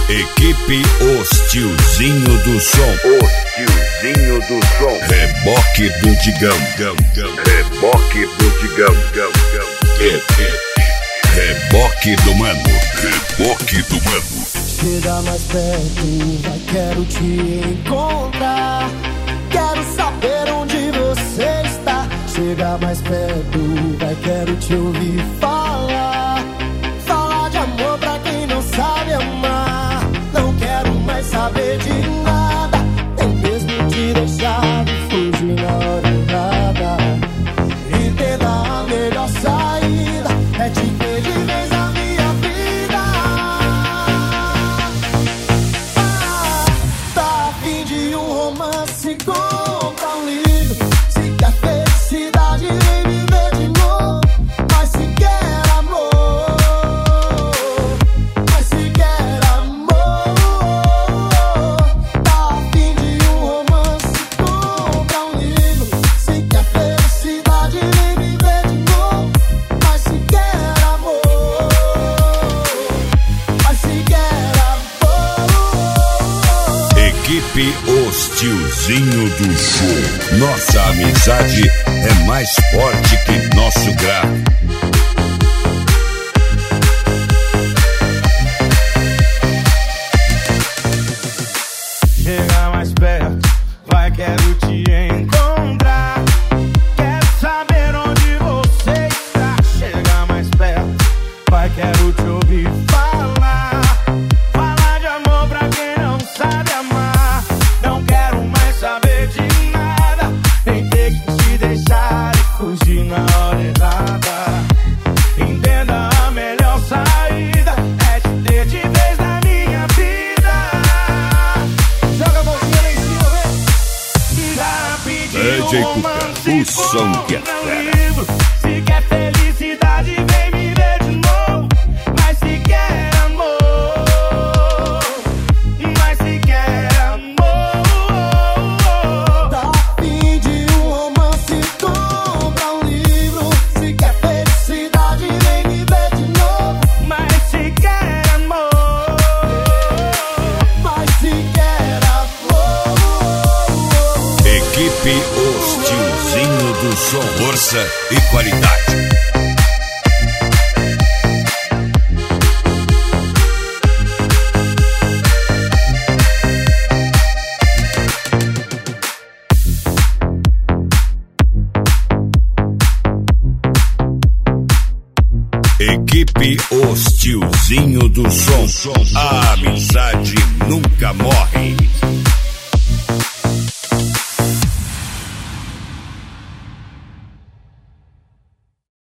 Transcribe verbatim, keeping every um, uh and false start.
Equipe Os Tiozinho do Som. Os Tiozinho do Som. Reboque do Digão. Reboque do Digão. Reboque do Mano. Reboque do Mano. Chega mais perto, vai, quero te encontrar. Quero saber onde você está. Chega mais perto, vai, quero te ouvir falar. Falar de amor pra quem não sabe amar. Não quero mais saber de nada, nem mesmo te deixar de fugir na hora errada. Entenda, a melhor saída é te ver de vez na minha vida. Ah, tá a fim de um romance, compra um livro. Se quer felicidade, vem viver de novo. Mas se quer amor, mas se quer amor, tá a fim de um romance, compra um livro. Se quer felicidade, vem viver de novo. Mas se quer amor, mas se quer amor. Equipe Os Tiozinho do Show. Nossa amizade é mais forte que nosso grave. Chega mais perto, vai, quero te encontrar. Quero saber onde você está. Chega mais perto, vai, quero te ouvir falar. Falar de amor pra quem não sabe amar. Não quero mais saber de nada, nem ter que te deixar e fugir na hora errada. Entenda, a melhor saída é te ter de vez na minha vida. Joga a mãozinha lá em cima, vem. D J Cuca, o som que é fera. Se quer felicidade, vem viver de novo. Mas se quer amor, mas se quer amor, Tá a fim de um romance, compra um livro. Se quer felicidade, vem viver de novo. mas se quer amor. Mas se quer amor. Equipe Os Tiozinho do Som. Força e qualidade. Equipe Os Tiozinho do Som. A amizade nunca morre.